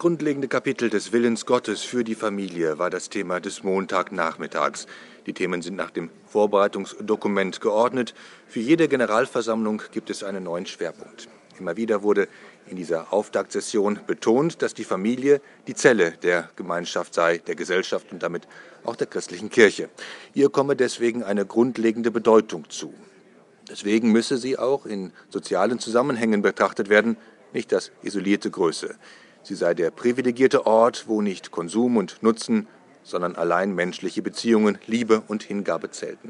grundlegende Kapitel des Willens Gottes für die Familie war das Thema des Montagnachmittags. Die Themen sind nach dem Vorbereitungsdokument geordnet. Für jede Generalversammlung gibt es einen neuen Schwerpunkt. Immer wieder wurde in dieser Auftaktsession betont, dass die Familie die Zelle der Gemeinschaft sei, der Gesellschaft und damit auch der christlichen Kirche. Ihr komme deswegen eine grundlegende Bedeutung zu. Deswegen müsse sie auch in sozialen Zusammenhängen betrachtet werden, nicht als isolierte Größe. Sie sei der privilegierte Ort, wo nicht Konsum und Nutzen, sondern allein menschliche Beziehungen, Liebe und Hingabe zählten.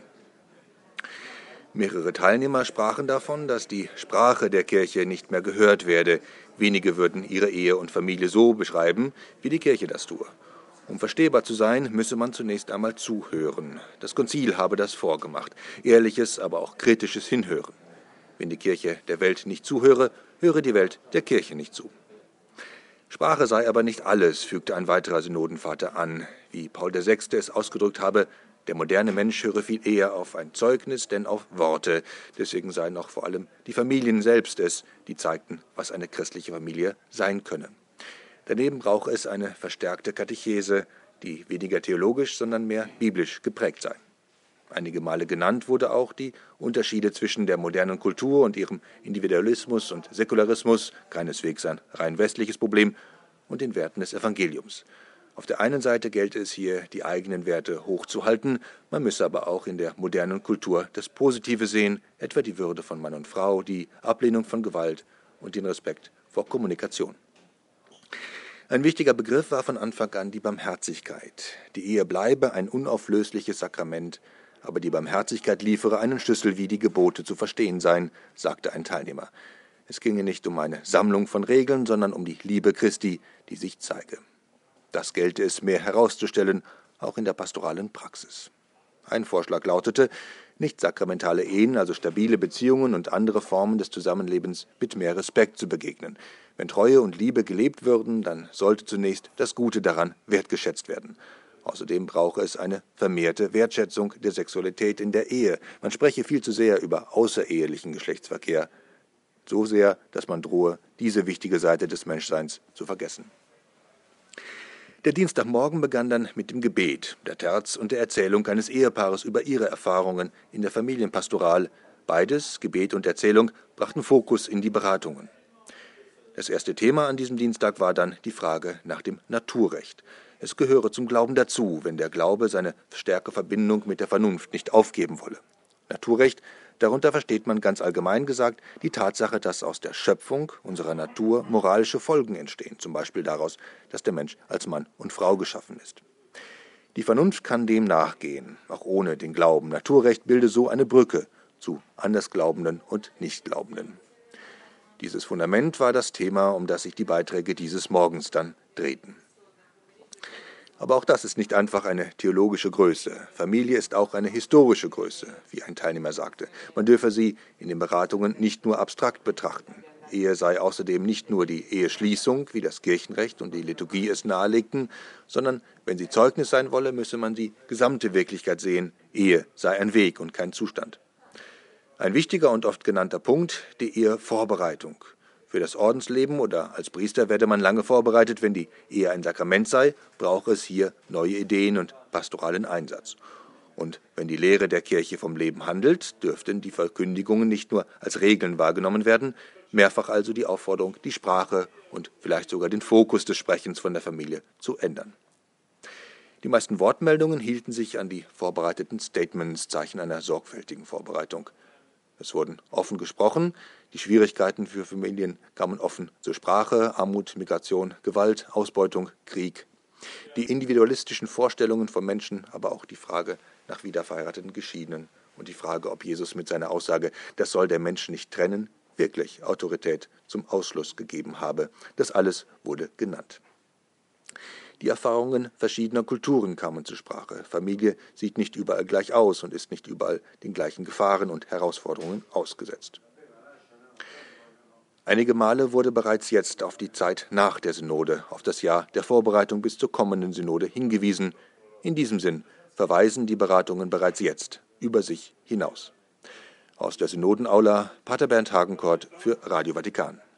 Mehrere Teilnehmer sprachen davon, dass die Sprache der Kirche nicht mehr gehört werde. Wenige würden ihre Ehe und Familie so beschreiben, wie die Kirche das tue. Um verstehbar zu sein, müsse man zunächst einmal zuhören. Das Konzil habe das vorgemacht. Ehrliches, aber auch kritisches Hinhören. Wenn die Kirche der Welt nicht zuhöre, höre die Welt der Kirche nicht zu. Sprache sei aber nicht alles, fügte ein weiterer Synodenvater an. Wie Paul VI. Es ausgedrückt habe, der moderne Mensch höre viel eher auf ein Zeugnis, denn auf Worte. Deswegen seien auch vor allem die Familien selbst es, die zeigten, was eine christliche Familie sein könne. Daneben brauche es eine verstärkte Katechese, die weniger theologisch, sondern mehr biblisch geprägt sei. Einige Male genannt wurde auch die Unterschiede zwischen der modernen Kultur und ihrem Individualismus und Säkularismus, keineswegs ein rein westliches Problem, und den Werten des Evangeliums. Auf der einen Seite gelte es hier, die eigenen Werte hochzuhalten, man müsse aber auch in der modernen Kultur das Positive sehen, etwa die Würde von Mann und Frau, die Ablehnung von Gewalt und den Respekt vor Kommunikation. Ein wichtiger Begriff war von Anfang an die Barmherzigkeit. Die Ehe bleibe ein unauflösliches Sakrament, aber die Barmherzigkeit liefere einen Schlüssel, wie die Gebote zu verstehen seien, sagte ein Teilnehmer. Es ginge nicht um eine Sammlung von Regeln, sondern um die Liebe Christi, die sich zeige. Das gelte es mehr herauszustellen, auch in der pastoralen Praxis. Ein Vorschlag lautete, nicht sakramentale Ehen, also stabile Beziehungen und andere Formen des Zusammenlebens mit mehr Respekt zu begegnen. Wenn Treue und Liebe gelebt würden, dann sollte zunächst das Gute daran wertgeschätzt werden. Außerdem brauche es eine vermehrte Wertschätzung der Sexualität in der Ehe. Man spreche viel zu sehr über außerehelichen Geschlechtsverkehr. So sehr, dass man drohe, diese wichtige Seite des Menschseins zu vergessen. Der Dienstagmorgen begann dann mit dem Gebet, der Terz und der Erzählung eines Ehepaares über ihre Erfahrungen in der Familienpastoral. Beides, Gebet und Erzählung, brachten Fokus in die Beratungen. Das erste Thema an diesem Dienstag war dann die Frage nach dem Naturrecht. Es gehöre zum Glauben dazu, wenn der Glaube seine starke Verbindung mit der Vernunft nicht aufgeben wolle. Naturrecht, darunter versteht man ganz allgemein gesagt die Tatsache, dass aus der Schöpfung unserer Natur moralische Folgen entstehen, zum Beispiel daraus, dass der Mensch als Mann und Frau geschaffen ist. Die Vernunft kann dem nachgehen, auch ohne den Glauben. Naturrecht bilde so eine Brücke zu Andersglaubenden und Nichtglaubenden. Dieses Fundament war das Thema, um das sich die Beiträge dieses Morgens dann drehten. Aber auch das ist nicht einfach eine theologische Größe. Familie ist auch eine historische Größe, wie ein Teilnehmer sagte. Man dürfe sie in den Beratungen nicht nur abstrakt betrachten. Ehe sei außerdem nicht nur die Eheschließung, wie das Kirchenrecht und die Liturgie es nahelegten, sondern wenn sie Zeugnis sein wolle, müsse man die gesamte Wirklichkeit sehen. Ehe sei ein Weg und kein Zustand. Ein wichtiger und oft genannter Punkt, die Ehevorbereitung. Für das Ordensleben oder als Priester werde man lange vorbereitet. Wenn die Ehe ein Sakrament sei, brauche es hier neue Ideen und pastoralen Einsatz. Und wenn die Lehre der Kirche vom Leben handelt, dürften die Verkündigungen nicht nur als Regeln wahrgenommen werden, mehrfach also die Aufforderung, die Sprache und vielleicht sogar den Fokus des Sprechens von der Familie zu ändern. Die meisten Wortmeldungen hielten sich an die vorbereiteten Statements, Zeichen einer sorgfältigen Vorbereitung. Es wurden offen gesprochen, die Schwierigkeiten für Familien kamen offen zur Sprache, Armut, Migration, Gewalt, Ausbeutung, Krieg. Die individualistischen Vorstellungen von Menschen, aber auch die Frage nach wiederverheirateten Geschiedenen und die Frage, ob Jesus mit seiner Aussage, das soll der Mensch nicht trennen, wirklich Autorität zum Ausschluss gegeben habe. Das alles wurde genannt. Die Erfahrungen verschiedener Kulturen kamen zur Sprache. Familie sieht nicht überall gleich aus und ist nicht überall den gleichen Gefahren und Herausforderungen ausgesetzt. Einige Male wurde bereits jetzt auf die Zeit nach der Synode, auf das Jahr der Vorbereitung bis zur kommenden Synode hingewiesen. In diesem Sinn verweisen die Beratungen bereits jetzt über sich hinaus. Aus der Synodenaula Pater Bernd Hagenkort für Radio Vatikan.